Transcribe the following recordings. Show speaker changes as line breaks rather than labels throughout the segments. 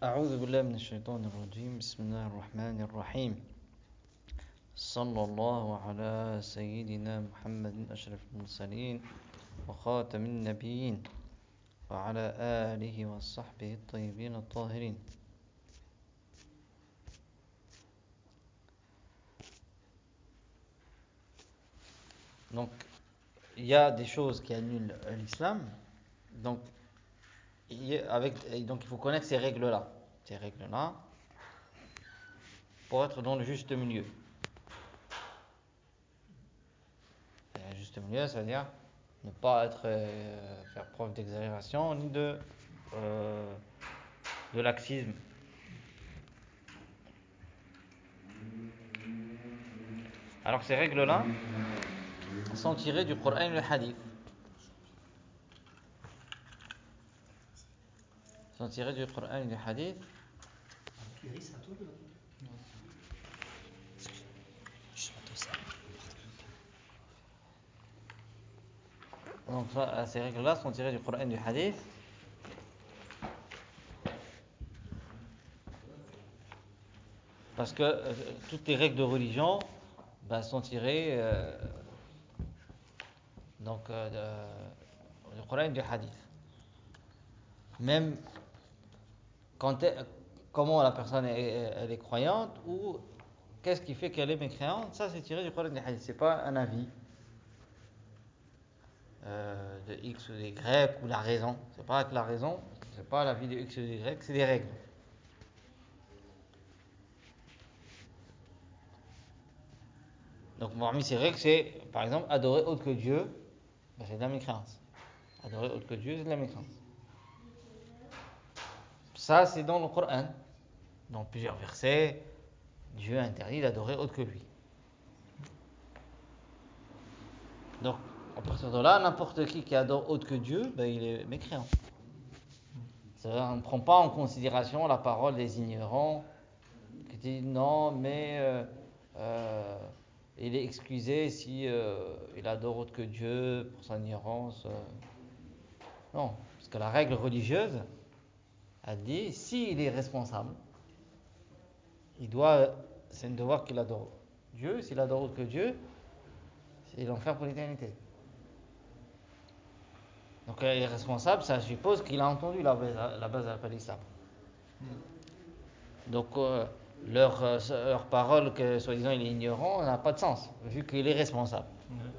أعوذ بالله من الشيطان الرجيم بسم الله الرحمن الرحيم صلى الله على سيدنا محمد أشرف المرسلين وخاتم النبيين وعلى آله وصحبه الطيبين الطاهرين. Donc, il y a des choses qui annulent l'islam. Donc, il faut connaître ces règles-là. Ces règles-là pour être dans le juste milieu. Le juste milieu, ça veut dire ne pas faire preuve d'exagération ni de laxisme. Alors ces règles-là sont tirées du Coran et du Hadith. Donc ces règles-là sont tirées du Coran et du Hadith. Parce que toutes les règles de religion sont tirées du Coran et du Hadith. Même comment la personne elle est croyante ou qu'est-ce qui fait qu'elle est mécréante, ça c'est tiré du Coran et du Hadith. C'est pas un avis de X ou de Y ou la raison. C'est pas avec la raison, c'est pas l'avis de X ou de Y, c'est des règles. Donc parmi ces règles, c'est par exemple adorer autre que Dieu, c'est de la mécréance. Adorer autre que Dieu, c'est de la mécréance. Ça c'est dans le Coran. Dans plusieurs versets, Dieu interdit d'adorer autre que lui. Donc, à partir de là, n'importe qui adore autre que Dieu, il est mécréant. C'est-à-dire, on ne prend pas en considération la parole des ignorants qui disent non, mais il est excusé si il adore autre que Dieu pour son ignorance. Non, parce que la règle religieuse, elle dit s'il est responsable, c'est un devoir qu'il adore Dieu. S'il adore autre que Dieu, c'est l'enfer pour l'éternité. Donc il est responsable, ça suppose qu'il a entendu la base de l'appel islam. Donc leur parole que soi-disant il est ignorant n'a pas de sens, vu qu'il est responsable.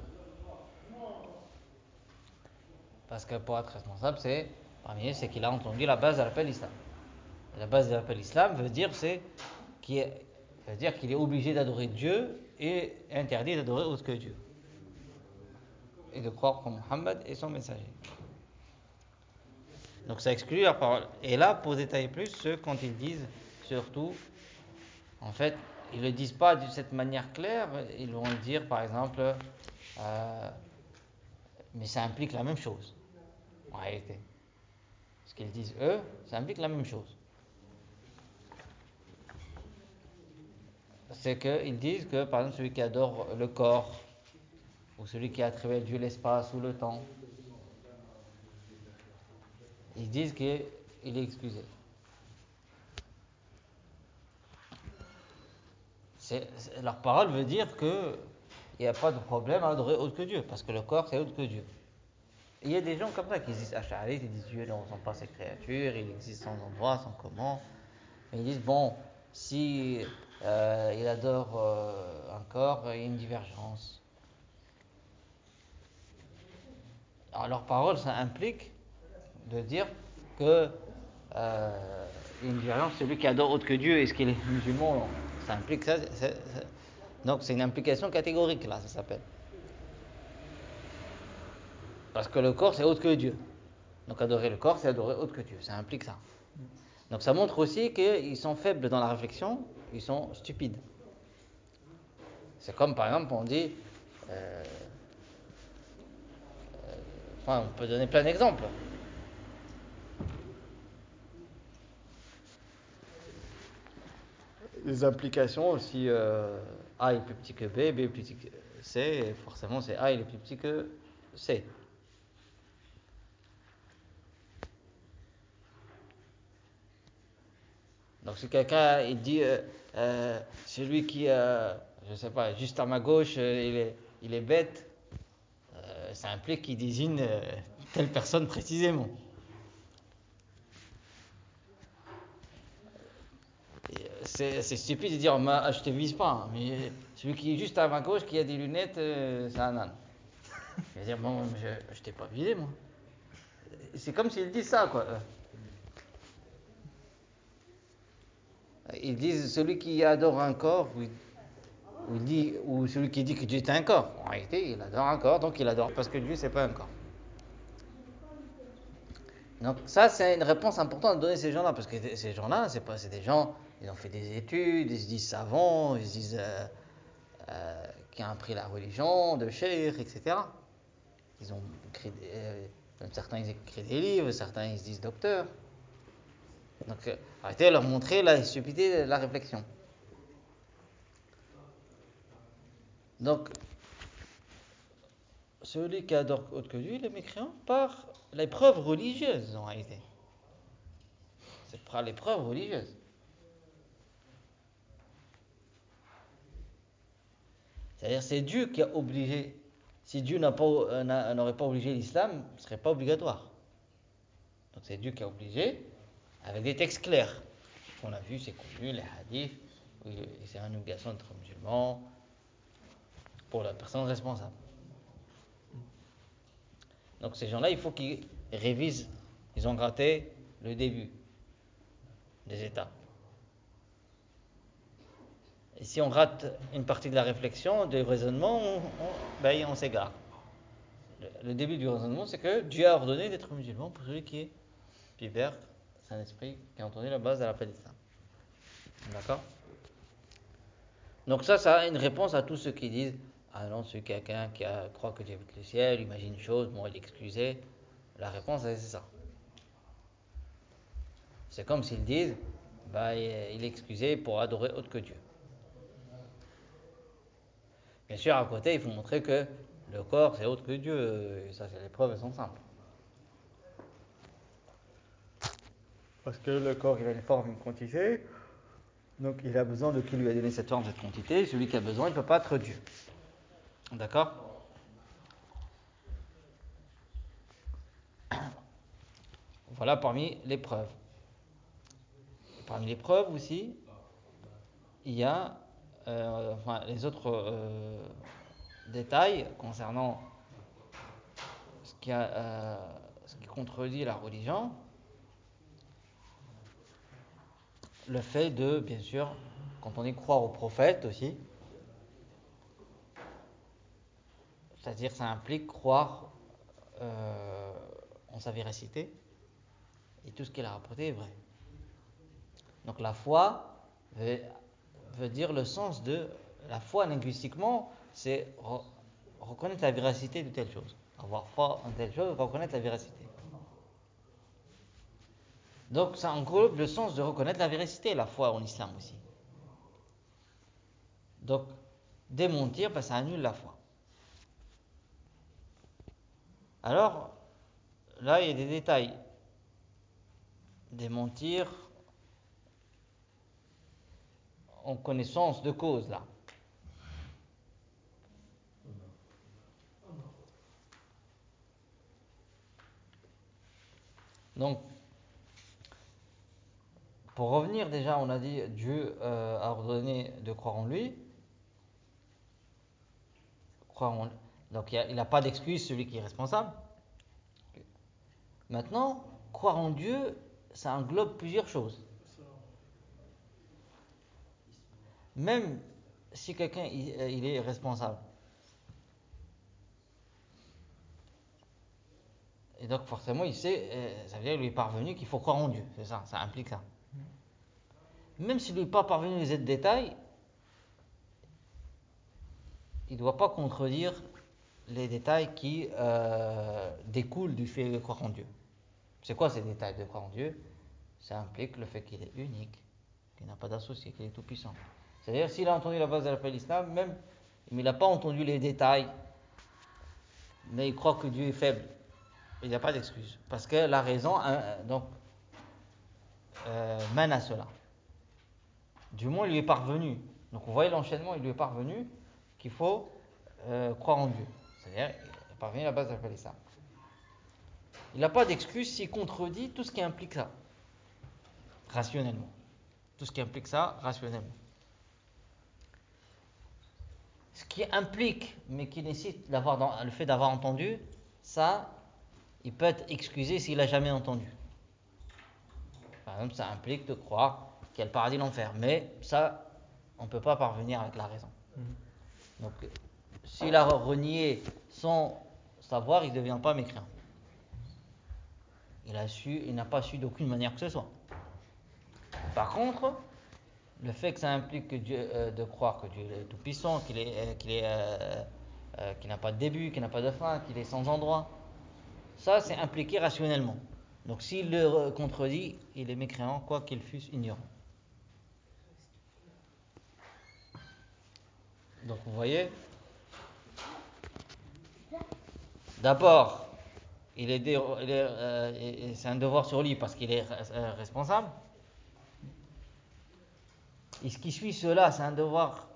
Parce que pour être responsable, c'est qu'il a entendu la base de l'appel islam. Et la base de l'appel islam veut dire qu'il est obligé d'adorer Dieu et interdit d'adorer autre que Dieu. Et de croire que Mohammed est son messager. Donc ça exclut leur parole. Et là, pour détailler plus, quand ils disent, surtout, en fait, ils ne le disent pas de cette manière claire, ils vont dire par exemple, mais ça implique la même chose, en réalité. Ce qu'ils disent eux, ça implique la même chose. C'est qu'ils disent que, par exemple, celui qui adore le corps, ou celui qui attribue Dieu l'espace ou le temps, ils disent qu'il est excusé. Leur parole veut dire qu'il n'y a pas de problème à adorer autre que Dieu, parce que le corps c'est autre que Dieu. Et il y a des gens comme ça qui disent Ash'arites, ils disent Dieu ne ressent pas ses créatures, il existe sans endroit, sans comment. Et ils disent bon, si il adore un corps, il y a une divergence. Alors leur parole, ça implique de dire que une divergence, celui qui adore autre que Dieu, est-ce qu'il est musulman? Non. Ça implique ça. Donc c'est une implication catégorique là, ça s'appelle. Parce que le corps c'est autre que Dieu. Donc adorer le corps c'est adorer autre que Dieu. Ça implique ça. Donc ça montre aussi qu'ils sont faibles dans la réflexion, ils sont stupides. C'est comme par exemple on dit, on peut donner plein d'exemples. Les implications aussi, A est plus petit que B, B est plus petit que C, et forcément c'est A il est plus petit que C. Donc si quelqu'un il dit celui qui, je sais pas, juste à ma gauche, il est bête, ça implique qu'il désigne telle personne précisément. C'est stupide de dire je te vise pas, hein, mais celui qui est juste à ma gauche, qui a des lunettes, c'est un âne. Je vais dire bon, je t'ai pas visé moi. C'est comme s'ils disent ça quoi. Ils disent celui qui adore un corps, ou celui qui dit que Dieu est un corps. En réalité, il adore un corps, donc il adore parce que Dieu c'est pas un corps. Donc ça c'est une réponse importante à donner à ces gens-là, parce que ces gens-là, c'est des gens, ils ont fait des études, ils se disent savants, ils se disent qui ont appris la religion, de cheikh, etc. Ils ont écrit, certains ils écrivent des livres, certains ils se disent docteurs. Donc arrêtez de leur montrer la stupidité de la réflexion. Donc celui qui adore autre que lui, il est mécréant par l'épreuve religieuse en réalité. C'est par l'épreuve religieuse. C'est-à-dire c'est Dieu qui a obligé. Si Dieu n'aurait pas obligé l'islam, ce ne serait pas obligatoire. Donc c'est Dieu qui a obligé, avec des textes clairs. On a vu, c'est connu, les hadiths, c'est une obligation d'être musulman pour la personne responsable. Donc ces gens-là, il faut qu'ils révisent. Ils ont raté le début des étapes. Et si on rate une partie de la réflexion, du raisonnement, on s'égare. Le début du raisonnement, c'est que Dieu a ordonné d'être musulman pour celui qui est pivert, Saint-Esprit, qui a entendu la base de l'appel d'Islam. D'accord? Donc ça a une réponse à tous ceux qui disent ah non, c'est quelqu'un qui croit que Dieu est avec le ciel, imagine une chose, bon, il est excusé. La réponse, c'est ça. C'est comme s'ils disent il est excusé pour adorer autre que Dieu. Bien sûr, à côté, il faut montrer que le corps, c'est autre que Dieu. Et ça, les preuves sont simples. Parce que le corps, il a une forme, une quantité. Donc, il a besoin de qui lui a donné cette forme, cette quantité. Celui qui a besoin, il ne peut pas être Dieu. D'accord? Voilà parmi les preuves. Parmi les preuves aussi, il y a les autres détails concernant ce qui contredit la religion. Le fait de, bien sûr, quand on dit croire au prophète aussi, c'est-à-dire ça implique croire en sa véracité, et tout ce qu'il a rapporté est vrai. Donc la foi veut dire le sens de la foi linguistiquement, c'est reconnaître la véracité de telle chose. Avoir foi en telle chose, reconnaître la véracité. Donc ça englobe le sens de reconnaître la véracité, la foi en islam aussi. Donc démentir, ça annule la foi. Alors là, il y a des détails. Démentir en connaissance de cause là. Donc, pour revenir déjà, on a dit Dieu a ordonné de croire en lui. Donc, il n'a pas d'excuse celui qui est responsable. Maintenant, croire en Dieu, ça englobe plusieurs choses. Même si quelqu'un il est responsable. Et donc, forcément, il sait, ça veut dire qu'il lui est parvenu qu'il faut croire en Dieu. C'est ça, ça implique ça. Même s'il lui est pas parvenu les détails, il ne doit pas contredire les détails qui découlent du fait de croire en Dieu. C'est quoi ces détails de croire en Dieu? Ça implique le fait qu'il est unique, qu'il n'a pas d'associé, qu'il est tout puissant. C'est-à-dire s'il a entendu la base de l'appel d'Islam, mais il n'a pas entendu les détails, mais il croit que Dieu est faible, il n'y a pas d'excuse. Parce que la raison mène à cela. Du moins, il lui est parvenu. Donc, vous voyez l'enchaînement, il lui est parvenu qu'il faut croire en Dieu. C'est-à-dire, il est parvenu à la base d'appeler ça. Il n'a pas d'excuse s'il contredit tout ce qui implique ça, rationnellement. Tout ce qui implique ça, rationnellement. Ce qui implique, mais qui nécessite le fait d'avoir entendu, ça, il peut être excusé s'il n'a jamais entendu. Par exemple, ça implique de croire qu'il y a le paradis et l'enfer. Mais ça, on ne peut pas parvenir avec la raison. Donc, s'il a renié sans savoir, il ne devient pas mécréant. Il n'a pas su d'aucune manière que ce soit. Par contre, le fait que ça implique que Dieu, de croire que Dieu est tout-puissant, qu'il n'a pas de début, qu'il n'a pas de fin, qu'il est sans endroit, ça c'est impliqué rationnellement. Donc s'il le contredit, il est mécréant, quoi qu'il fût ignorant. Donc vous voyez, d'abord, c'est un devoir sur lui parce qu'il est responsable. Et ce qui suit cela, c'est un devoir,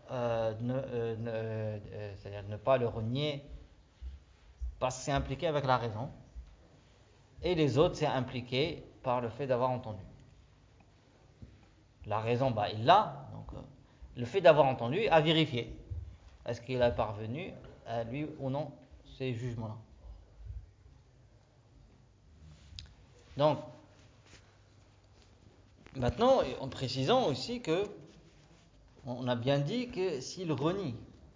c'est-à-dire ne pas le renier parce que c'est impliqué avec la raison. Et les autres, c'est impliqué par le fait d'avoir entendu. La raison, il l'a. Donc, le fait d'avoir entendu, à vérifier. Est-ce qu'il est parvenu à lui ou non ces jugements-là? Donc, maintenant, en précisant aussi que on a bien dit que s'il renie,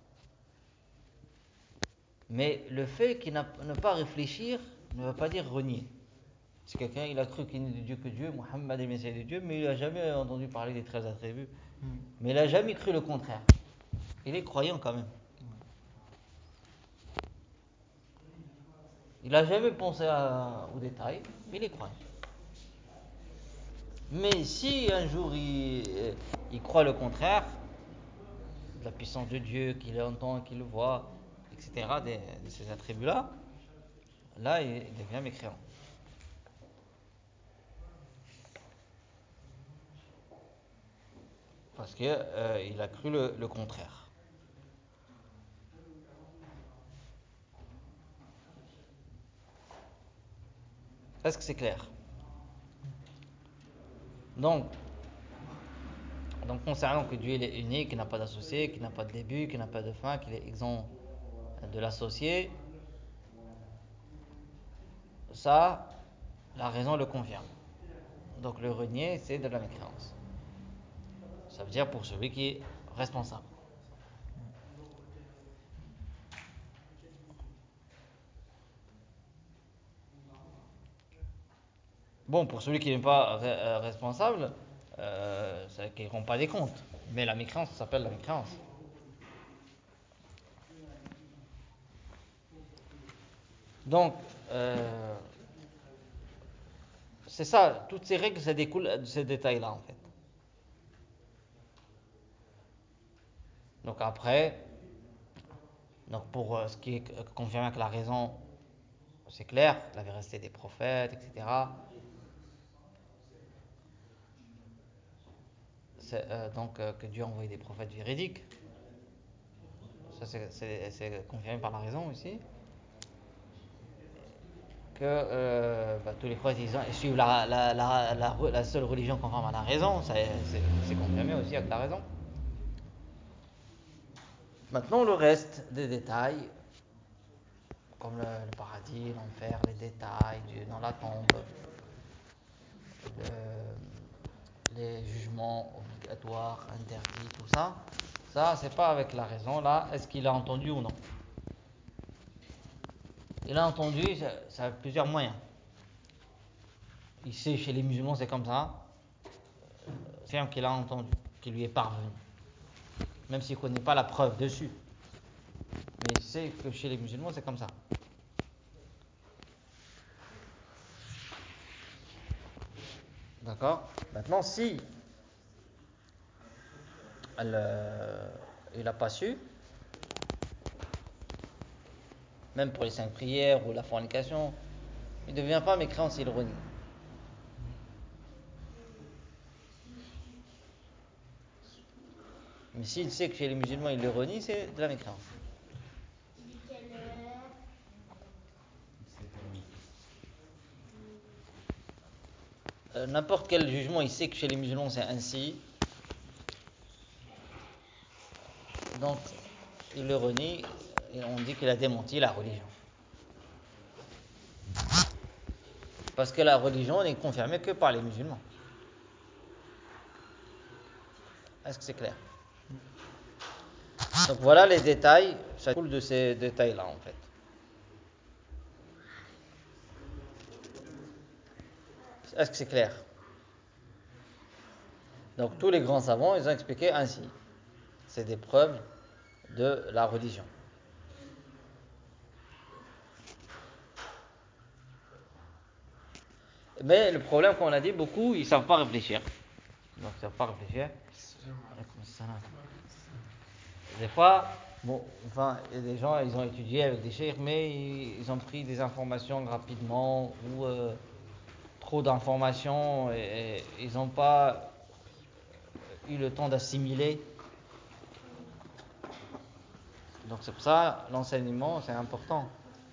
mais le fait qu'il ne pas réfléchir ne veut pas dire renier. Si quelqu'un il a cru qu'il n'est de Dieu que Dieu, Mohammed est le Messie de Dieu, mais il n'a jamais entendu parler des 13 attributs. Mais il n'a jamais cru le contraire. Il est croyant quand même. Il n'a jamais pensé aux détails, mais il est croyant. Mais si un jour il croit le contraire, de la puissance de Dieu, qu'il entend, qu'il le voit, etc., de ces attributs-là, là il devient mécréant. Parce qu'il a cru le contraire. Est-ce que c'est clair? Donc concernant que Dieu il est unique, qu'il n'a pas d'associé, qu'il n'a pas de début, qu'il n'a pas de fin, qu'il est exempt de l'associé, ça, la raison le confirme. Donc le renier, c'est de la mécréance. Ça veut dire pour celui qui est responsable. Bon, pour celui qui n'est pas responsable, c'est qu'il ne rend pas des comptes. Mais la mécréance, ça s'appelle la mécréance. Donc, c'est ça, toutes ces règles, ça découle de ces détails-là, en fait. Donc après, pour ce qui est confirmé avec la raison, c'est clair, la véracité des prophètes, etc. Que Dieu a envoyé des prophètes véridiques. Ça, c'est confirmé par la raison aussi. Que tous les prophètes ils suivent la seule religion conforme à la raison, c'est confirmé aussi avec la raison. Maintenant, le reste des détails, comme le paradis, l'enfer, les détails, Dieu dans la tombe, les jugements obligatoires, interdits, tout ça, c'est pas avec la raison. Là, est-ce qu'il a entendu ou non? Il a entendu, ça a plusieurs moyens. Il sait, chez les musulmans, c'est comme ça. C'est qu'il a entendu, qu'il lui est parvenu. Même s'il ne connaît pas la preuve dessus. Mais il sait que chez les musulmans, c'est comme ça. D'accord? Maintenant, si il n'a pas su, même pour les 5 prières ou la fornication, il ne devient pas mécréant s'il renie. Mais s'il sait que chez les musulmans il le renie, c'est de la mécréance. N'importe quel jugement, il sait que chez les musulmans c'est ainsi, donc il le renie et on dit qu'il a démenti la religion. Parce que la religion n'est confirmée que par les musulmans. Est-ce que c'est clair? Donc voilà les détails, ça coule de ces détails-là en fait. Est-ce que c'est clair? Donc tous les grands savants, ils ont expliqué ainsi. C'est des preuves de la religion. Mais le problème, comme on a dit, beaucoup, ils ne savent pas réfléchir. Donc ils ne savent pas réfléchir. Des fois, bon, enfin, il y a des gens, ils ont étudié avec des cheikhs, mais ils ont pris des informations rapidement ou trop d'informations et ils n'ont pas eu le temps d'assimiler. Donc c'est pour ça, l'enseignement, c'est important.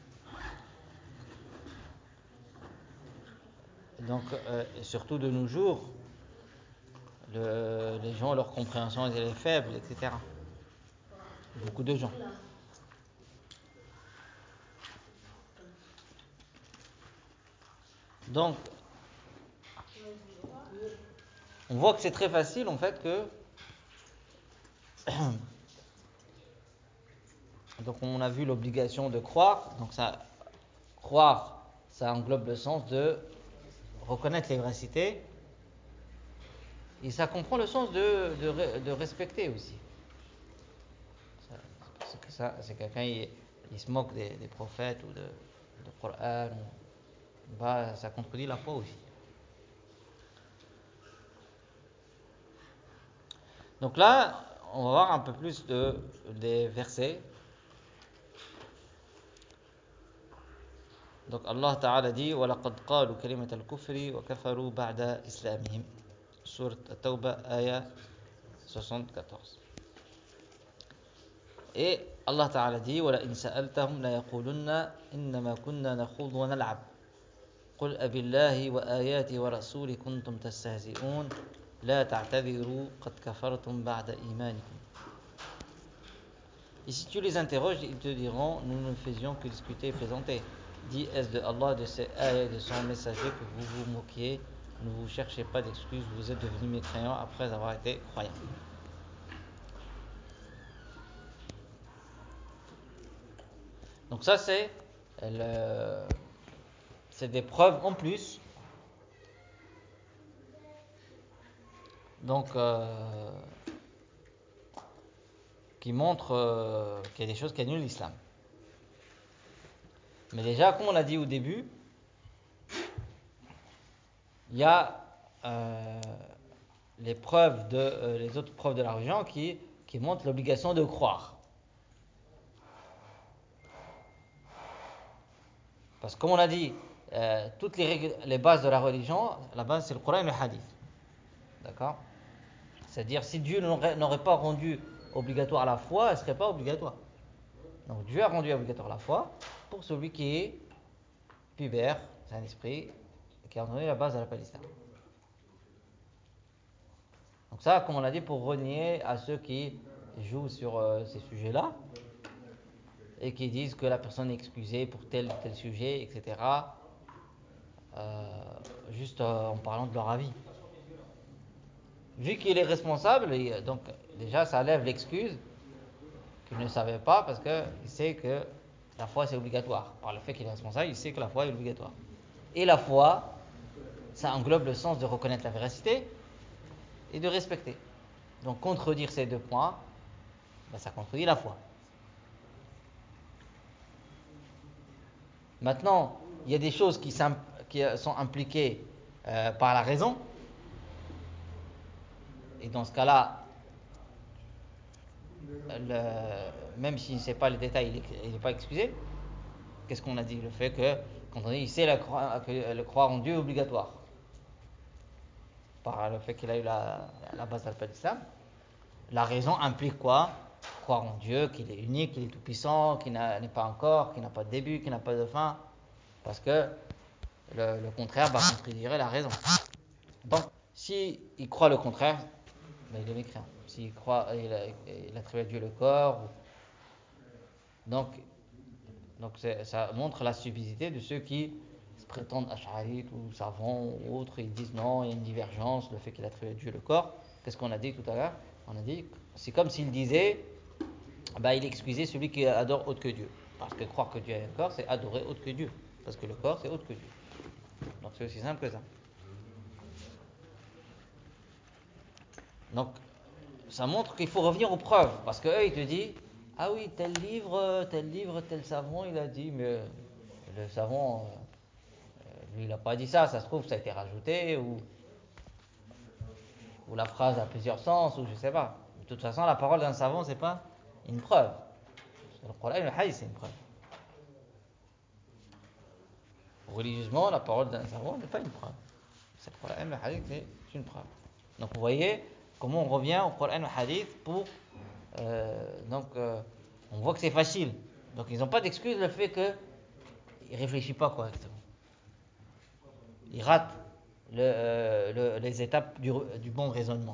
Donc, surtout de nos jours, les gens, leur compréhension est faible, etc. Beaucoup de gens. Donc, on voit que c'est très facile en fait que donc on a vu l'obligation de croire, donc ça croire ça englobe le sens de reconnaître les vérités et ça comprend le sens de respecter aussi. Parce que ça, c'est quelqu'un il se moque des prophètes ou de Coran, bah ça contredit la foi aussi. Donc là, on va voir un peu plus des versets. Donc Allah Ta'ala dit وَلَقَدْ قَالُوا كَلِمَةَ الْكُفْرِ وَكَفَرُوا بَعْدَ إِسْلَامِهِمْ. Sourate At-Tawbah, ayah 74. Et Allah Ta'ala dit وَلَئِنْ سَأَلْتَهُمْ لَيَقُولُنَّ إِنَّمَا كُنَّا نَخُوضُ وَنَلْعَبُ قُلْ أَبِاللَّهِ وَآيَاتِهِ وَرَسُولِهِ كُنْتُمْ تَسْتَهْزِئُونَ لَا تَعْتَذِرُوا قَدْ كَفَرْتُمْ بَعْدَ إِيمَانِكُمْ. Et si tu les interroges, ils te diront nous ne faisions que discuter et plaisanter. Dis est-ce de Allah, de ses ayats et de son messager que vous vous moquiez? Ne vous cherchez pas d'excuses, vous êtes devenus mécréants après avoir été croyants. Donc ça c'est des preuves en plus. Donc qui montrent qu'il y a des choses qui annulent l'islam. Mais déjà, comme on l'a dit au début, il y a les autres preuves de la religion qui montrent l'obligation de croire. Parce que comme on a dit, toutes les bases de la religion, la base c'est le Coran et le Hadith. D'accord? C'est-à-dire si Dieu n'aurait pas rendu obligatoire la foi, elle ne serait pas obligatoire. Donc Dieu a rendu obligatoire la foi pour celui qui est pubère, c'est un esprit, qui a entendu la base de la Palestine. Donc ça, comme on l'a dit, pour renier à ceux qui jouent sur ces sujets-là et qui disent que la personne est excusée pour tel ou tel sujet, etc. Juste en parlant de leur avis. Vu qu'il est responsable, donc déjà ça lève l'excuse qu'il ne savait pas parce qu'il sait que la foi c'est obligatoire. Par le fait qu'il est responsable, il sait que la foi est obligatoire. Et la foi, ça englobe le sens de reconnaître la véracité et de respecter. Donc contredire ces deux points, ça contredit la foi. Maintenant, il y a des choses qui sont impliquées par la raison. Et dans ce cas-là, même s'il ne sait pas les détails, il n'est pas excusé. Qu'est-ce qu'on a dit? Le fait que, quand on dit il sait que le croire en Dieu est obligatoire. Par le fait qu'il a eu la base d'Al-Islam. la raison implique quoi? Croire en Dieu, qu'il est unique, qu'il est tout-puissant, qu'il n'est pas un corps, qu'il n'a pas de début, qu'il n'a pas de fin. Parce que le contraire va contredire la raison. Donc, s'il croit le contraire, ben, il est mécréant. S'il croit, il attribue à Dieu le corps. Donc, ça montre la stupidité de ceux qui se prétendent ash'arites ou savants ou autres. Ils disent non, il y a une divergence, le fait qu'il attribue à Dieu le corps. Qu'est-ce qu'on a dit tout à l'heure? On a dit, c'est comme s'il disait, bah, il excusait celui qui adore autre que Dieu. Parce que croire que Dieu a un corps, c'est adorer autre que Dieu. Parce que le corps, c'est autre que Dieu. Donc c'est aussi simple que ça. Donc, ça montre qu'il faut revenir aux preuves. Parce qu'eux, ils te disent, ah oui, tel livre, tel savant, il a dit, mais le savant, lui, il n'a pas dit ça. Ça se trouve, ça a été rajouté, ou la phrase a plusieurs sens, ou je sais pas. De toute façon, la parole d'un savant, c'est pas une preuve. Le Coran et le Hadith, c'est une preuve. Religieusement, la parole d'un savant n'est pas une preuve. C'est le Coran et le Hadith, c'est une preuve. Donc, vous voyez comment on revient au Coran et au Hadith pour. On voit que c'est facile. Donc, ils n'ont pas d'excuse le fait qu'ils ne réfléchissent pas correctement. Ils ratent les étapes du bon raisonnement.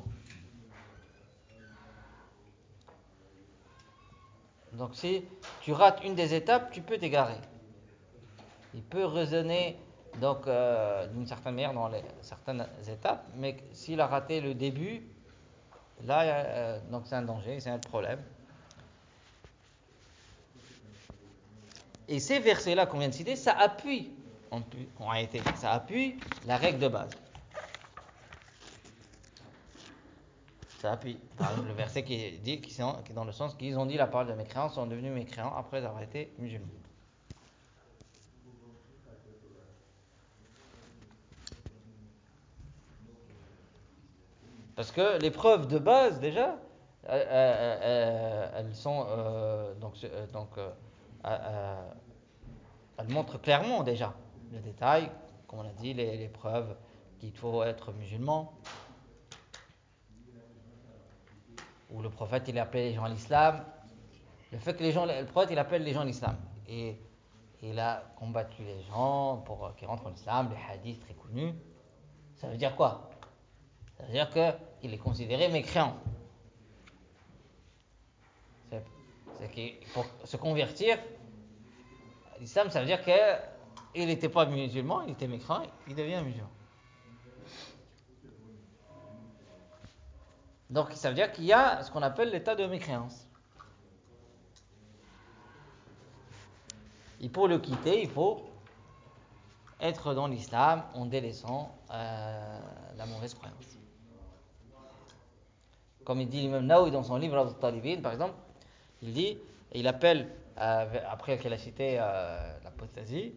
Donc, si tu rates une des étapes, tu peux t'égarer. Il peut raisonner d'une certaine manière dans certaines étapes, mais s'il a raté le début, là, donc c'est un danger, c'est un problème. Et ces versets-là qu'on vient de citer, ça appuie, en réalité, ça appuie la règle de base. Ça appuie. Par exemple, le verset qui dit, qui est dans le sens qu'ils ont dit la parole de mécréants, sont devenus mécréants après avoir été musulmans. Parce que les preuves de base, déjà, elles sont elles montrent clairement déjà le détail, comme on a dit, les preuves qu'il faut être musulman, où le prophète il appelait les gens à l'islam, le fait que le prophète il appelle les gens à l'islam, et il a combattu les gens pour qu'ils rentrent en islam, les hadiths très connus, ça veut dire quoi? Ça veut dire qu'il est considéré mécréant. C'est que pour se convertir à l'islam, ça veut dire qu'il n'était pas musulman, il était mécréant, il devient musulman. Donc ça veut dire qu'il y a ce qu'on appelle l'état de mécréance. Et pour le quitter, il faut être dans l'islam en délaissant la mauvaise croyance. Comme il dit l'imam Nawawi dans son livre Al-Talibin, par exemple, il dit, il appelle, après qu'il a cité l'apostasie,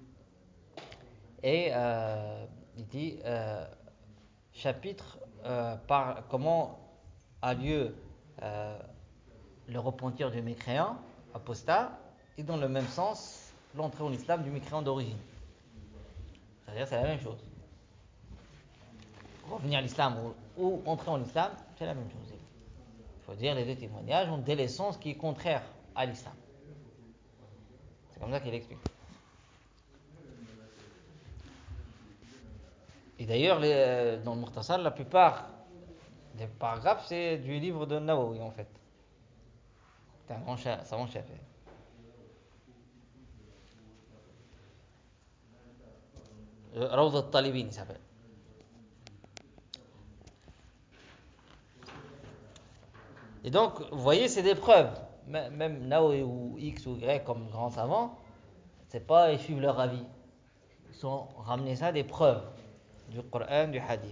et il dit, chapitre par comment a lieu le repentir du mécréant, apostat, et dans le même sens, l'entrée en islam du mécréant d'origine. C'est-à-dire c'est la même chose. Revenir à l'islam ou entrer en islam, c'est la même chose. Il faut dire les deux témoignages ont délaissant ce qui est contraire à l'islam. C'est comme ça qu'il explique. Et d'ailleurs, dans le Mukhtasar, la plupart des paragraphes, c'est du livre de Nawawi en fait. C'est un grand savant chef. Rawd al-Talibin, il s'appelle. Et donc, vous voyez, c'est des preuves. Même Nawawi ou X ou Y comme grands savants, c'est pas ils suivent leur avis. Ils sont ramenés ça des preuves du Coran, du Hadith.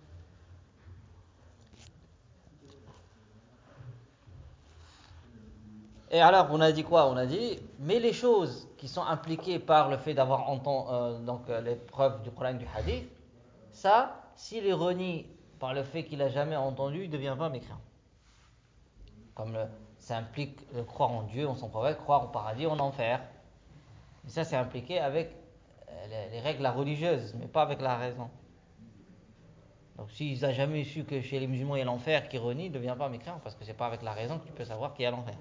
Et alors, on a dit quoi? On a dit, mais les choses qui sont impliquées par le fait d'avoir entendu les preuves du Coran et du Hadith, ça, s'il est renie par le fait qu'il a jamais entendu, il ne devient pas mécréant. Comme ça implique croire en Dieu, en son prophète, croire au paradis, en enfer. Mais ça, c'est impliqué avec les règles religieuses, mais pas avec la raison. Donc s'il n'a jamais su que chez les musulmans il y a l'enfer qui renie, il ne devient pas mécréant, parce que c'est pas avec la raison que tu peux savoir qu'il y a l'enfer.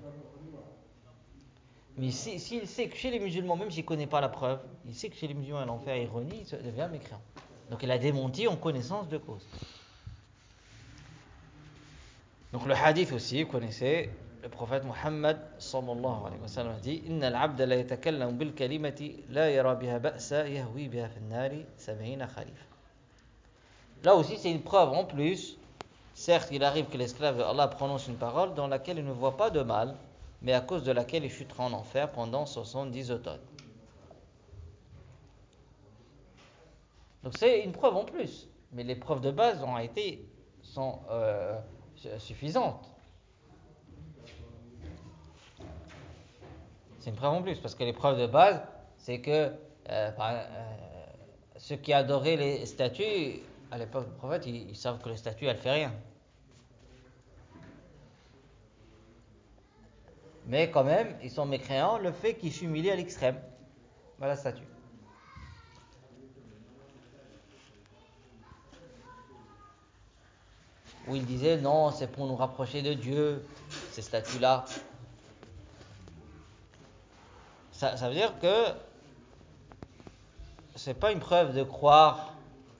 Mais s'il sait que chez les musulmans, même s'il ne connaît pas la preuve, il sait que chez les musulmans il y a l'enfer et il renie, il devient mécréant. Donc il a démenti en connaissance de cause. Donc le hadith aussi, vous connaissez, le prophète Muhammad sallallahu alayhi wa sallam a dit Inna al-abda la yatakallamu bil kalimati la yara biha ba'sa yahwi biha fi an-nari 70 kharif. Là aussi c'est une preuve en plus. Certes, il arrive que l'esclave de Allah prononce une parole dans laquelle il ne voit pas de mal, mais à cause de laquelle il chutera en enfer pendant 70 automnes. Donc c'est une preuve en plus, mais les preuves de base sont suffisantes. C'est une preuve en plus, parce que les preuves de base, c'est que ceux qui adoraient les statues, à l'époque du prophète, ils savent que les statues, elles ne font rien. Mais quand même, ils sont mécréants le fait qu'ils s'humilient à l'extrême à la statue. Où ils disaient non, c'est pour nous rapprocher de Dieu, ces statues-là. Ça veut dire que c'est pas une preuve de croire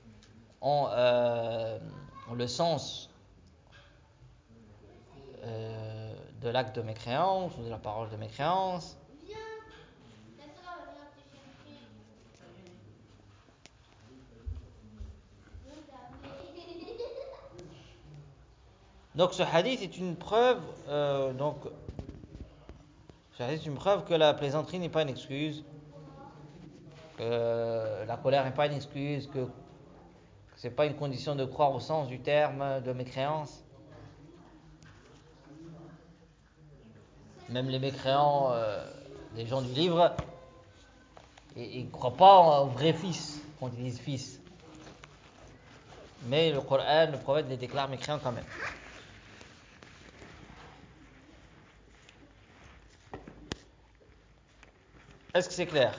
en le sens de l'acte de mécréance ou de la parole de mécréance. Donc ce hadith est une preuve, ce hadith est une preuve que la plaisanterie n'est pas une excuse, que la colère n'est pas une excuse, que c'est pas une condition de croire au sens du terme de mécréance. Même les mécréants, les gens du livre, ils ne croient pas au vrai fils quand ils disent fils. Mais le Coran, le prophète les déclare mécréants quand même. Est-ce que c'est clair?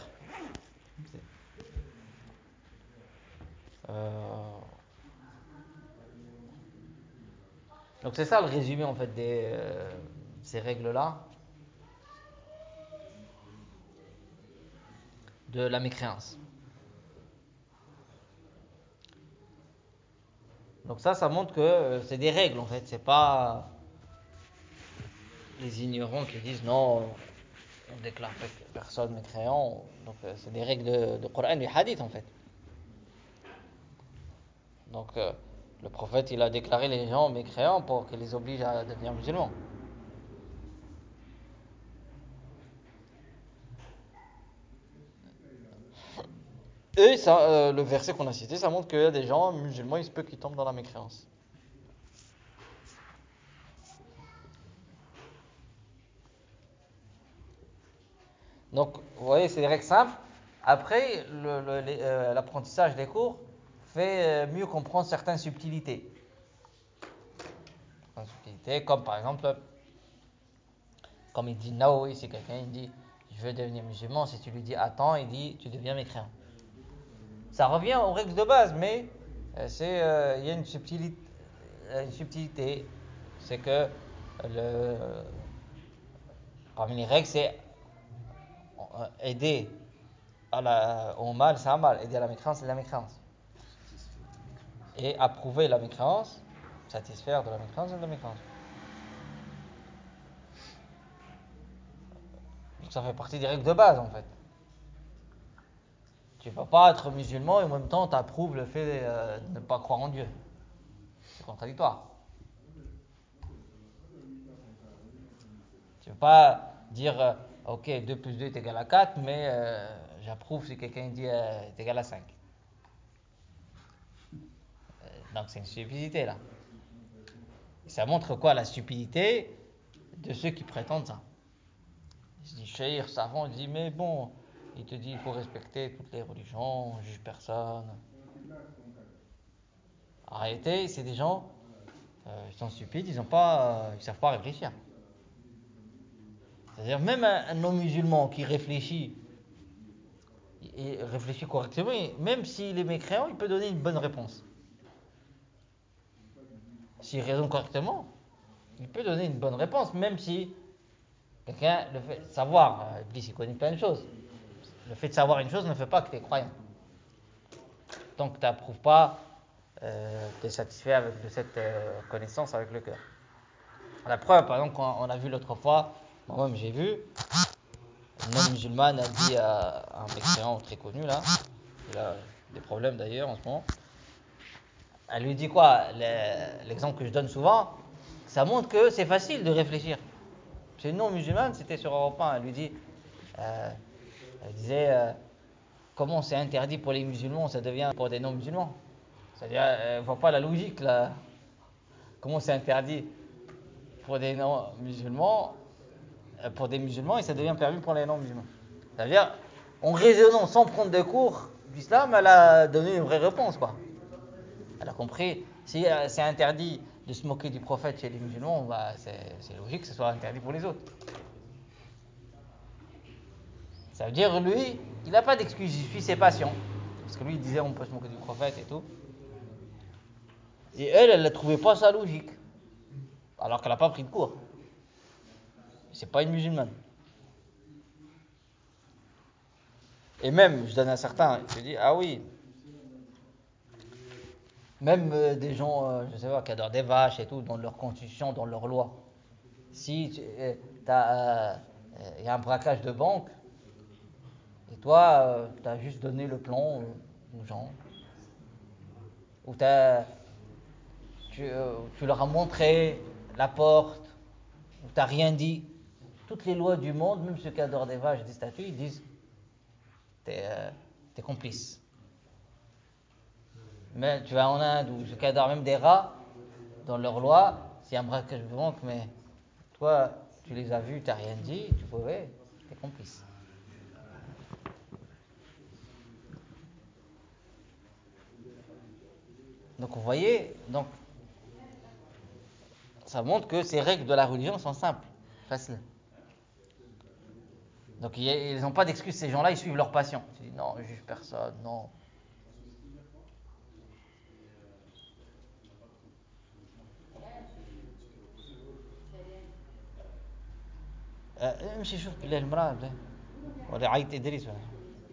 Euh, Donc c'est ça le résumé en fait de ces règles-là de la mécréance. Donc ça montre que c'est des règles en fait, c'est pas les ignorants qui disent non, on déclare personne mécréant. Donc c'est des règles de Coran et du Hadith en fait. Donc le prophète il a déclaré les gens mécréants pour qu'il les oblige à devenir musulmans. Et ça, le verset qu'on a cité, ça montre qu'il y a des gens musulmans, il se peut qu'ils tombent dans la mécréance. Donc, vous voyez, c'est des règles simples. Après, l'apprentissage des cours fait mieux comprendre certaines subtilités. Comme par exemple, comme il dit Nawawi, si quelqu'un il dit je veux devenir musulman, si tu lui dis attends, il dit tu deviens mécréant. Ça revient aux règles de base, mais il y a une subtilité. C'est que le, parmi les règles, c'est aider au mal, c'est un mal. Aider à la mécréance, c'est la mécréance. Et approuver la mécréance, satisfaire de la mécréance, c'est de la mécréance. Donc ça fait partie des règles de base en fait. Tu ne peux pas être musulman et en même temps tu approuves le fait de ne pas croire en Dieu. C'est contradictoire. Tu ne peux pas dire ok 2 plus 2 est égal à 4, mais j'approuve si quelqu'un dit est égal à 5. Donc c'est une stupidité là. Et ça montre quoi? La stupidité de ceux qui prétendent ça. Il se dit cheikh, savant, il dit mais bon, il te dit il faut respecter toutes les religions, on ne juge personne. En réalité, c'est des gens, ils sont stupides, ils savent pas réfléchir. C'est-à-dire même un non-musulman qui réfléchit, et réfléchit correctement, même s'il est mécréant, il peut donner une bonne réponse. s'il raisonne correctement, il peut donner une bonne réponse, même si quelqu'un le fait savoir, Iblis il connaît plein de choses. Le fait de savoir une chose ne fait pas que tu es croyant. Tant que tu n'approuves pas, tu es satisfait de cette connaissance avec le cœur. La preuve, par exemple, quand on a vu l'autre fois, moi-même j'ai vu, une non-musulmane a dit à un mécréant très connu là, il a des problèmes d'ailleurs en ce moment, elle lui dit quoi? L'exemple que je donne souvent, ça montre que c'est facile de réfléchir. C'est une non-musulmane, c'était sur Europe 1, elle lui dit, euh, elle disait, comment c'est interdit pour les musulmans, ça devient pour des non-musulmans. C'est-à-dire, elle ne voit pas la logique là. Comment c'est interdit pour des non-musulmans, pour des musulmans, et ça devient permis pour les non-musulmans. C'est-à-dire, en raisonnant sans prendre de cours d'islam, elle a donné une vraie réponse, quoi. Elle a compris, si c'est interdit de se moquer du prophète chez les musulmans, bah, c'est logique que ce soit interdit pour les autres. Ça veut dire, lui, il n'a pas d'excuse, il suit ses passions. Parce que lui, il disait on peut se moquer du prophète et tout. Et elle ne trouvait pas ça logique. Alors qu'elle n'a pas pris de cours. C'est pas une musulmane. Et même, je donne à certains, je dis, ah oui, même des gens, je sais pas, qui adorent des vaches et tout, dans leur constitution, dans leur loi. Si il y a un braquage de banque, et toi, tu as juste donné le plan aux gens, ou tu leur as montré la porte, ou tu n'as rien dit. Toutes les lois du monde, même ceux qui adorent des vaches, des statues, ils disent, t'es complice. Mais tu vas en Inde, ou ceux qui adorent même des rats, dans leur loi, s'il y a un braquage de banque, mais toi, tu les as vus, tu n'as rien dit, tu pouvais, t'es complice. Donc vous voyez, donc ça montre que ces règles de la religion sont simples, faciles. Donc ils n'ont pas d'excuses, ces gens-là, ils suivent leur passion. Tu dis non, je juge personne, non. امشي شوف بالله المرأة ولا عيط إدريس ولا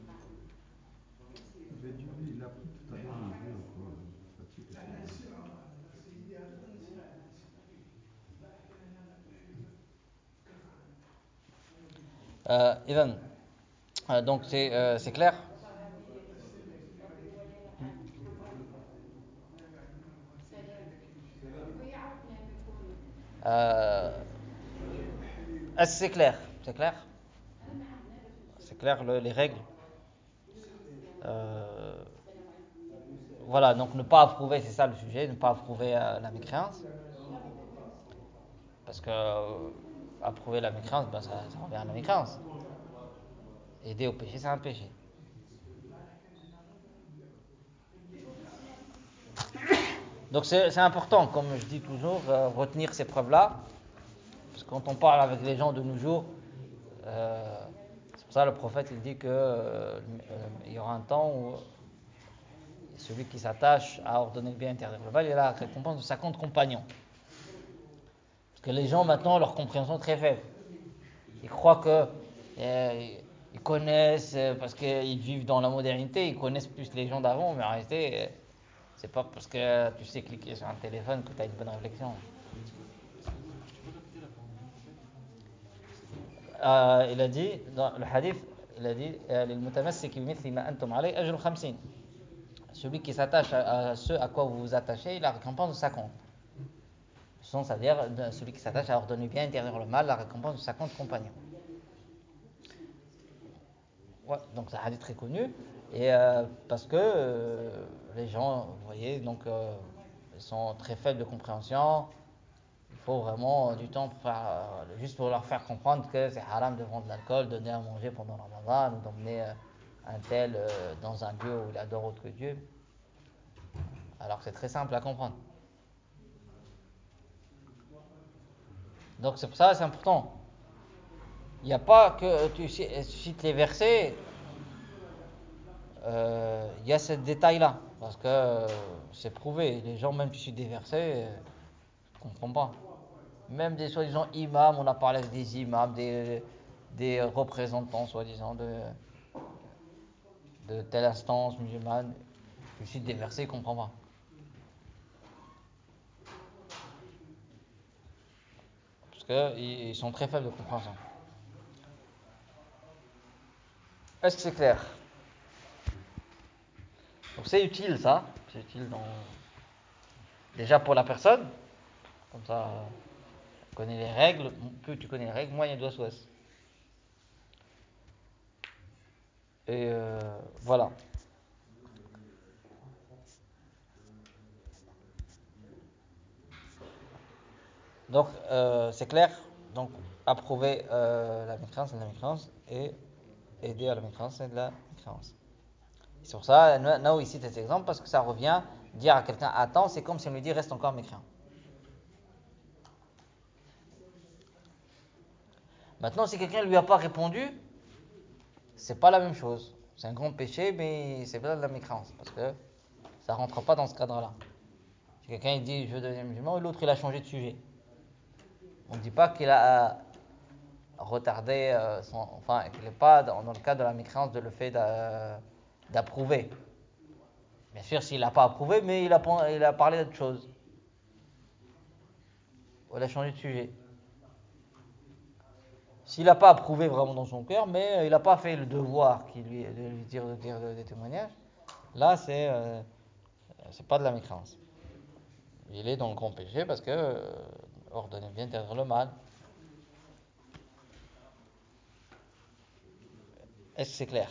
Ben, Dieu, lui, il a pris tout à l'heure, il est venu encore. Fatigué.
إذن donc c'est clair. Euh, est-ce que c'est clair? C'est clair? C'est clair les règles. Euh, voilà, donc ne pas approuver, c'est ça le sujet, ne pas approuver la mécréance. Parce que approuver la mécréance, ben, ça revient à la mécréance. Aider au péché, c'est un péché. Donc c'est important, comme je dis toujours, retenir ces preuves-là. Parce que quand on parle avec les gens de nos jours, c'est pour ça le prophète il dit que il y aura un temps où celui qui s'attache à ordonner le bien et interdire le mal, il a la récompense de 50 compagnons. Parce que les gens maintenant, leur compréhension est très faible. Ils croient que ils connaissent, parce qu'ils vivent dans la modernité, ils connaissent plus les gens d'avant, mais en réalité, c'est pas parce que tu sais cliquer sur un téléphone que tu as une bonne réflexion. Il a dit, dans le hadith, il a dit للمتمسك بمثل ما أنتم عليه أجر 50. Celui qui s'attache à ce à quoi vous vous attachez, il a la récompense de 50. Ça veut dire celui qui s'attache à ordonner bien, interdire le mal, la récompense de 50 compagnons. Ouais, donc c'est un hadith très connu. Et parce que les gens, vous voyez, donc ils sont très faibles de compréhension. Il faut vraiment du temps pour juste pour leur faire comprendre que c'est haram de vendre de l'alcool, donner à manger pendant le Ramadan, ou d'emmener un tel dans un lieu où il adore autre que Dieu. Alors que c'est très simple à comprendre. Donc c'est pour ça c'est important. Il n'y a pas que tu cites les versets, il y a ce détail-là. Parce que c'est prouvé. Les gens, même qui citent des versets, Je comprends pas. Même des soi-disant imams, on a parlé avec des imams, des représentants soi-disant de telle instance musulmane. Je cite des versets, ils ne comprennent pas. Parce qu'ils sont très faibles de compréhension. Est-ce que c'est clair? Donc c'est utile ça. C'est utile déjà pour la personne. Comme ça, tu connais les règles. Plus tu connais les règles, moins il y a de waswas. Et voilà. Donc c'est clair. Donc approuver la mécréance, c'est de la mécréance. Et aider à la mécréance, c'est de la mécréance. C'est pour ça, Nao ici cet exemple, parce que ça revient dire à quelqu'un attends, c'est comme si on lui dit reste encore mécréant. Maintenant, si quelqu'un ne lui a pas répondu, c'est pas la même chose. C'est un grand péché, mais c'est pas de la mécréance, parce que ça rentre pas dans ce cadre-là. Si quelqu'un il dit je veux devenir musulman, et l'autre il a changé de sujet. On ne dit pas qu'il a retardé enfin qu'il n'est pas dans le cadre de la mécréance de le fait d'approuver. Bien sûr, s'il n'a pas approuvé, mais il a parlé d'autre chose. Ou il a changé de sujet. S'il n'a pas approuvé vraiment dans son cœur, mais il n'a pas fait le devoir de lui dire des témoignages, là c'est pas de la mécréance. Il est dans le grand péché parce que ordonner bien interdire le mal. Est-ce que c'est clair?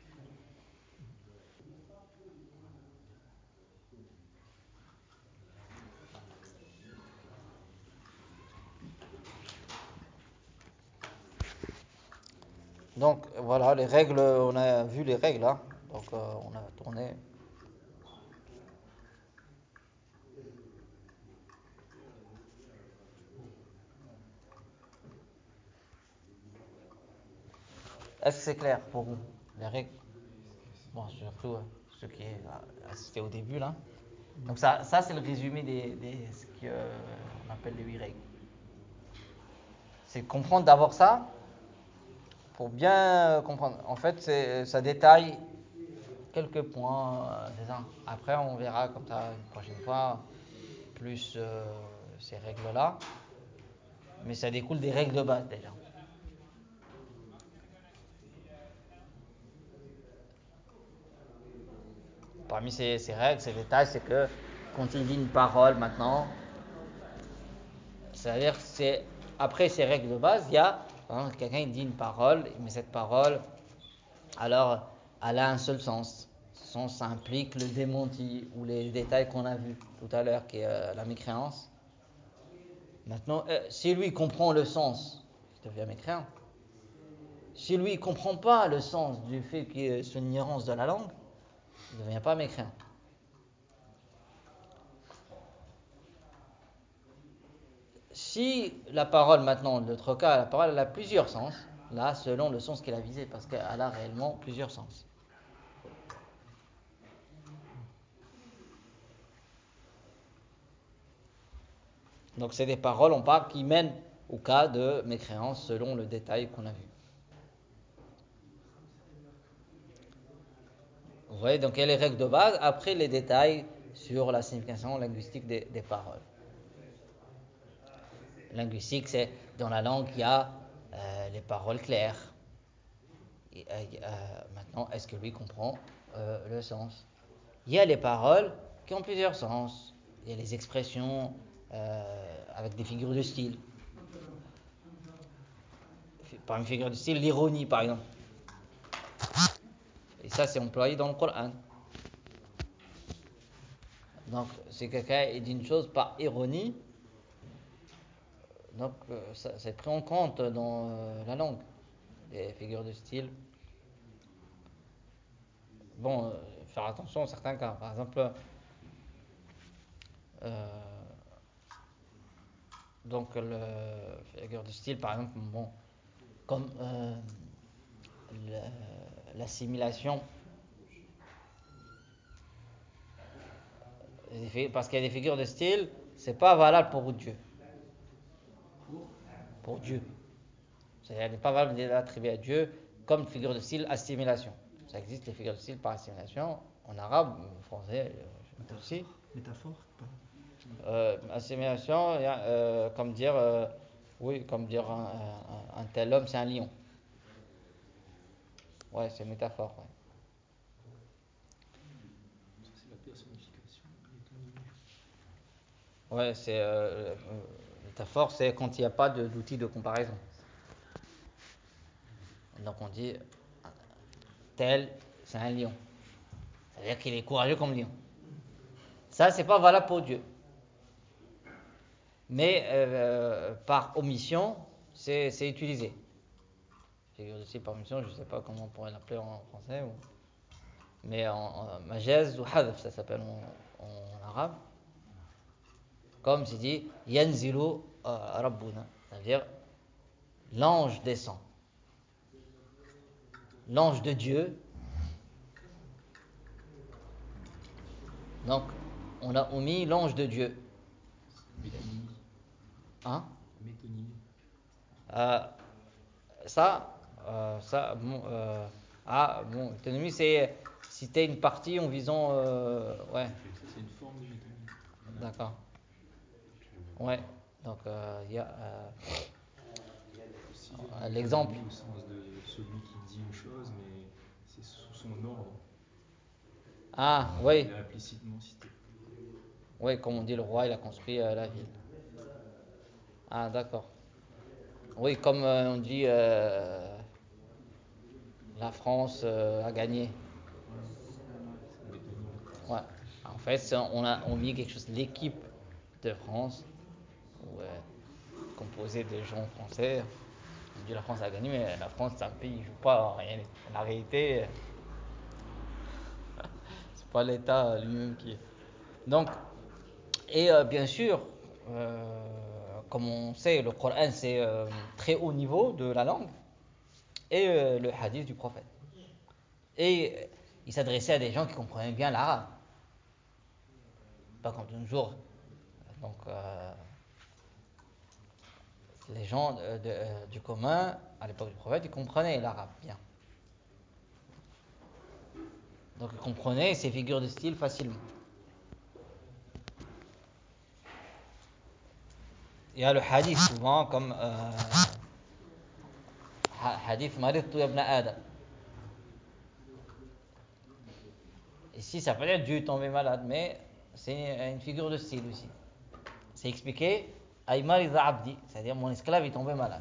Donc voilà, les règles, on a vu les règles, hein. Donc on a tourné. Est-ce que c'est clair pour vous, les règles? Bon, surtout ceux qui assistaient au début là. Donc ça c'est le résumé ce qu'on appelle les 8 règles. C'est comprendre d'abord ça pour bien comprendre. En fait, ça détaille quelques points Après, on verra comme ça une prochaine fois plus ces règles-là. Mais ça découle des règles de base déjà. Parmi ces règles, ces détails, c'est que quand il dit une parole maintenant, c'est-à-dire c'est après ces règles de base, il y a quelqu'un il dit une parole, mais cette parole, alors elle a un seul sens. Ce sens ça implique le démenti ou les détails qu'on a vus tout à l'heure, qui est la mécréance. Maintenant, si lui comprend le sens, il devient mécréant. Si lui ne comprend pas le sens du fait qu'il y ait son ignorance de la langue, il ne devient pas mécréant. Si la parole, maintenant, l'autre cas, la parole elle a plusieurs sens, là, selon le sens qu'elle a visé, parce qu'elle a réellement plusieurs sens. Donc, c'est des paroles, on parle, qui mènent au cas de mécréance selon le détail qu'on a vu. Vous voyez, donc il y a les règles de base, après les détails sur la signification linguistique des paroles. Linguistique, c'est dans la langue, il y a les paroles claires. Maintenant, est-ce que lui comprend le sens? Il y a les paroles qui ont plusieurs sens. Il y a les expressions avec des figures de style. Par une figure de style, l'ironie, par exemple. Et ça, c'est employé dans le Coran. Donc, si quelqu'un dit une chose par ironie, donc c'est pris en compte dans la langue. Les figures de style. Bon, faire attention à certains cas. Par exemple, euh, donc le figure de style, par exemple, bon, comme l'assimilation Parce qu'il y a des figures de style, c'est pas valable pour Dieu.
Pour
Pour Dieu. Elle n'est pas valable d'attribuer à Dieu comme figure de style assimilation. Ça existe les figures de style par assimilation en arabe, en français aussi.
métaphore, pas.
Assimilation, comme dire, oui, comme dire un tel homme, c'est un lion. Ouais, c'est une métaphore. Ouais.
Ça, c'est la personnification, métonymie.
Ouais, c'est métaphore, c'est quand il n'y a pas d'outil de comparaison. Donc on dit tel, c'est un lion. C'est-à-dire qu'il est courageux comme lion. Ça, c'est pas valable pour Dieu. Mais par omission, c'est utilisé. Figure de style par omission, je ne sais pas comment on pourrait l'appeler en français. Mais en majaz ou hadf, ça s'appelle en arabe. Comme c'est dit, yanzilu rabbuna. C'est-à-dire, l'ange descend. L'ange de Dieu. Donc, on a omis l'ange de Dieu.
Métonymie.
Hein?
Métonymie.
Euh, bon, autonomie, c'est citer une partie en visant, ouais,
Ça, c'est une forme de métonymie.
d'accord, ouais, donc il y a
Aussi
l'exemple,
métonymie au sens de celui qui dit une chose, mais c'est sous son ordre.
ah,
Il
oui,
est implicitement cité.
oui, comme on dit, le roi, il a construit la ville, ah, d'accord, oui, comme on dit, la France a gagné,
Voilà. C'est métonymie.
ouais, en fait, on mis quelque chose, l'équipe de France, ouais, composée de gens français. On dit la France a gagné, mais la France c'est un pays qui joue pas en réalité. La réalité, c'est pas l'État lui-même qui est. Donc, et bien sûr, comme on sait, le Coran c'est très haut niveau de la langue et le hadith du prophète. Et il s'adressait à des gens qui comprenaient bien l'arabe, pas comme de nos jours. Donc, les gens du commun à l'époque du prophète, ils comprenaient l'arabe bien. Donc, ils comprenaient ces figures de style facilement. Il y a le hadith souvent comme hadith maridtu ibn Adam. Ici, ça peut être Dieu est tombé malade, mais c'est une figure de style aussi. C'est expliqué ay marida abdi, c'est-à-dire mon esclave est tombé malade.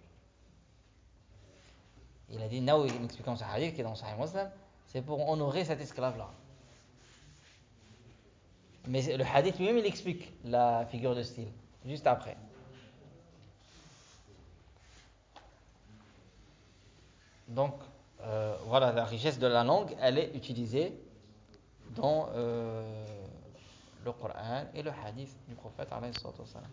Il a dit Naoui en expliquant ce hadith qui est dans Sahih Muslim, c'est pour honorer cet esclave-là. Mais le hadith lui-même il explique la figure de style juste après. Donc voilà, la richesse de la langue, elle est utilisée dans le Coran et le hadith du prophète alayhi salatu wassalam.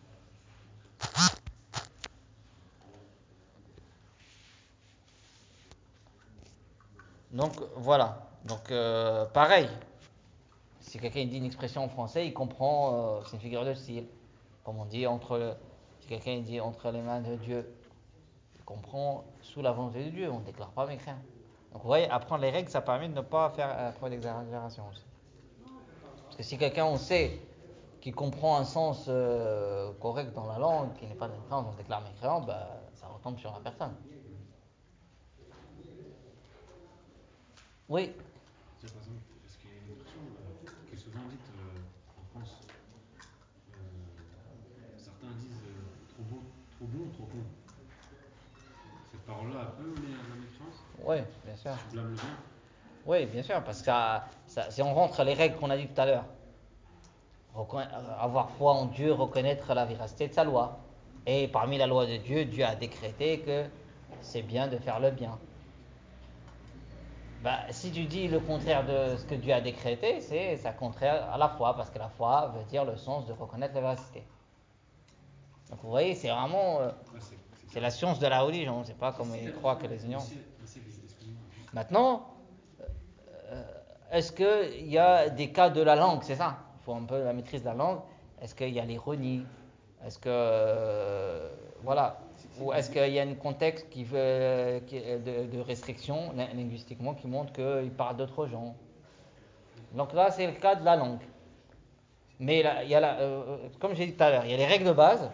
Donc voilà, donc pareil, si quelqu'un dit une expression en français, il comprend, c'est une figure de style, comme on dit si quelqu'un dit entre les mains de Dieu, il comprend sous la volonté de Dieu, on ne déclare pas mécréant. Donc vous voyez, apprendre les règles, ça permet de ne pas faire preuve d'exagération aussi. Parce que si quelqu'un, on sait, qui comprend un sens correct dans la langue, qui n'est pas mécréant, on déclare mécréant, bah, ça retombe sur la personne. Oui.
C'est-à-dire, par exemple, parce qu'il y a une expression qui est souvent dite en France. Euh, Certains disent trop beau, trop bon, trop con. Cette parole-là, elle peut mener à de la mécréance
Oui, bien sûr.
si tu blâmes le bien.
Oui, bien sûr, parce que si on rentre les règles qu'on a dit tout à l'heure, avoir foi en Dieu, reconnaître la véracité de sa loi. Et parmi la loi de Dieu, Dieu a décrété que c'est bien de faire le bien. Bah, si tu dis le contraire de ce que Dieu a décrété, c'est ça contraire à la foi, parce que la foi veut dire le sens de reconnaître la véracité. Donc vous voyez, c'est vraiment
Ouais, c'est
c'est
clair.
la science de la religion, c'est pas comme ils croient que les
Mais
ignorants.
excuse-moi, juste.
Maintenant, est-ce qu'il y a des cas de la langue, c'est ça? il faut un peu la maîtrise de la langue. Est-ce qu'il y a l'ironie? Est-ce que voilà, ou est-ce qu'il y a un contexte de restriction linguistiquement qui montre qu'il parle d'autres gens? Donc là, c'est le cas de la langue. Mais là, il y a comme j'ai dit tout à l'heure, il y a les règles de base.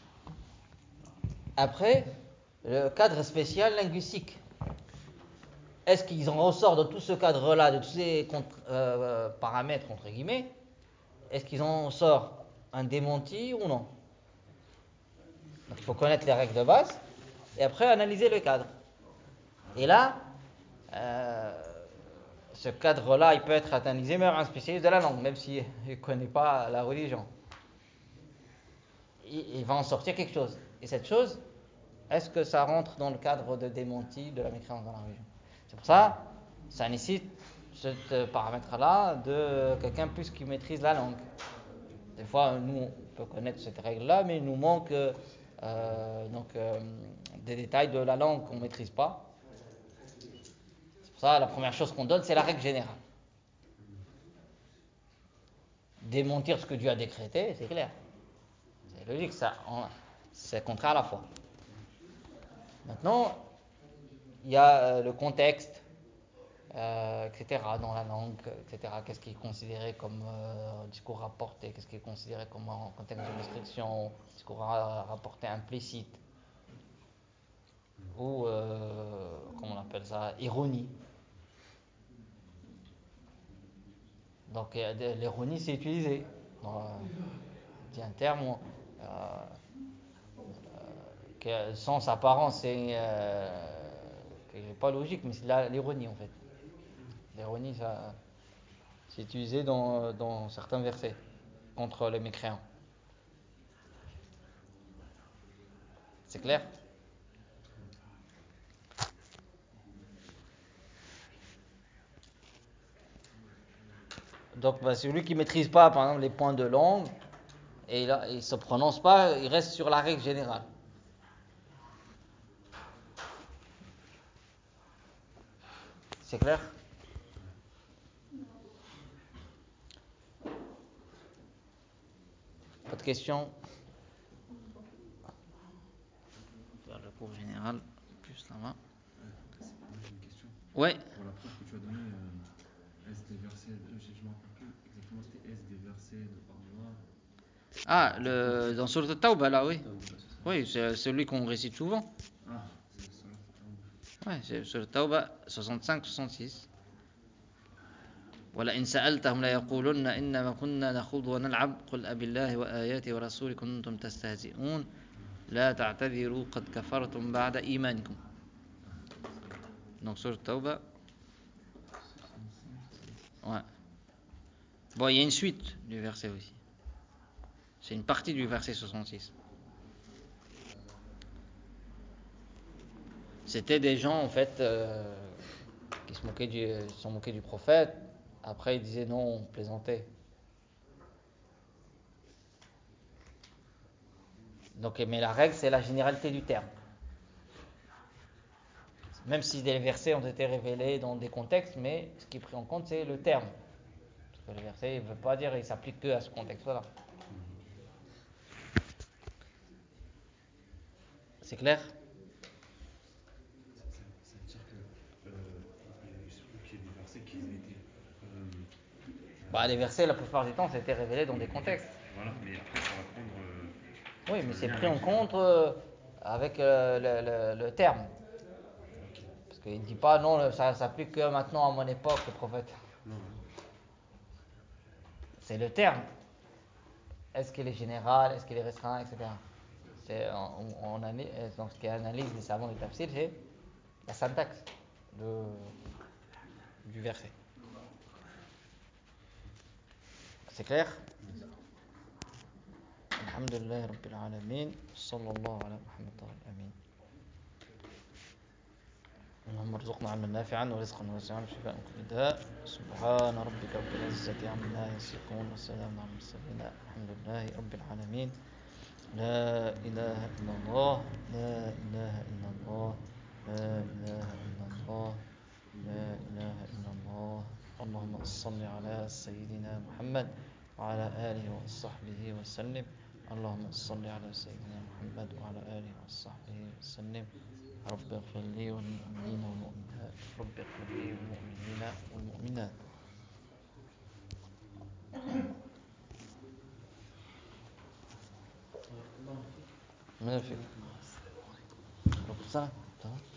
Après, le cadre spécial linguistique. Est-ce qu'ils en ressortent de tout ce cadre-là, de tous ces paramètres, entre guillemets, est-ce qu'ils en sortent un démenti ou non? Donc il faut connaître les règles de base et après analyser le cadre. Et là, ce cadre-là, il peut être analysé même un spécialiste de la langue, même s'il ne connaît pas la religion. Il va en sortir quelque chose. Et cette chose, est-ce que ça rentre dans le cadre de démenti de la mécréance dans la religion? C'est pour ça, ça nécessite ce paramètre-là de quelqu'un plus qui maîtrise la langue. Des fois, nous, on peut connaître cette règle-là, mais il nous manque des détails de la langue qu'on ne maîtrise pas. C'est pour ça, la première chose qu'on donne, c'est la règle générale. Démentir ce que Dieu a décrété, c'est clair. C'est logique, c'est contraire à la foi. Maintenant, il y a le contexte, etc., dans la langue, etc. Qu'est-ce qui est considéré comme discours rapporté, qu'est-ce qui est considéré comme en contexte de restriction, discours rapporté implicite, ou, comment on appelle ça, ironie. Donc, l'ironie, c'est utilisé. Il y a un terme qui a le sens apparent, c'est qui n'est pas logique, mais c'est l'ironie en fait. L'ironie, ça, c'est utilisé dans certains versets contre les mécréants. C'est clair? Donc, celui qui ne maîtrise pas, par exemple, les points de langue, et là, il ne se prononce pas, il reste sur la règle générale. C'est clair? Pas de questions? Faire le cours général, plus là-bas.
Moi j'ai une question.
Ouais.
Pour la preuve que tu as donnée, est-ce des versets, je ne me rappelle plus exactement, c'était est-ce des versets de Allah?
Ah, dans Sourate At-Tawbah, là, oui.
Tawbah, c'est ça.
Oui, c'est celui qu'on récite souvent.
Ah, c'est sur la Tawbah.
Ouais, c'est Sourate At-Tawbah 65-66. ولئن سألتهم ليقولن إنما كنا نخوض ونلعب قل أبالله وآياته ورسوله كنتم تستهزئون لا تعتذروا قد كفرتم بعد إيمانكم. Donc sur Tawbah. Ouais. Bon, il y a une suite du verset aussi. C'est une partie du verset 66. C'était des gens en fait qui se sont moqués du prophète. Après ils disaient non, on plaisantait. Donc, mais la règle, c'est la généralité du terme. Même si des versets ont été révélés dans des contextes, mais ce qui est pris en compte, c'est le terme. Parce que le verset ne veut pas dire qu'il s'applique que à ce contexte-là. C'est clair?
Ça veut dire que il se peut qu'il y ait des versets qui aient été.
Les versets, la plupart du temps, ça a été révélé dans des contextes.
Voilà, mais après ça va prendre.
Oui, mais c'est
lien
pris en
avec.
compte avec le terme. Parce qu'il ne dit pas non, ça s'applique que maintenant à mon époque, le prophète.
Non,
C'est le terme. Est-ce qu'il est général, est-ce qu'il est restreint, etc. Donc ce qui analyse les savants du tafsir, c'est la syntaxe du verset. C'est clair? Alhamdulillah Rabbil Alamin. Sallallahu ala Muhammad al-Amin. اللهم ارزقنا علما نافعا ورزقا واسعا وشفاء من كل داء سبحان ربك رب العزة عما يصفون والسلام على المرسلين الحمد لله رب العالمين لا إله إلا الله لا إله إلا الله لا إله إلا الله لا إله إلا الله اللهم صل على سيدنا محمد وعلى آله وصحبه وسلم. اللهم صل على سيدنا محمد وعلى آله وصحبه وسلم. رب اغفر لي والمؤمنين والمؤمنات. رب اغفر لي والمؤمنين والمؤمنات. ما فيك. رب السلام.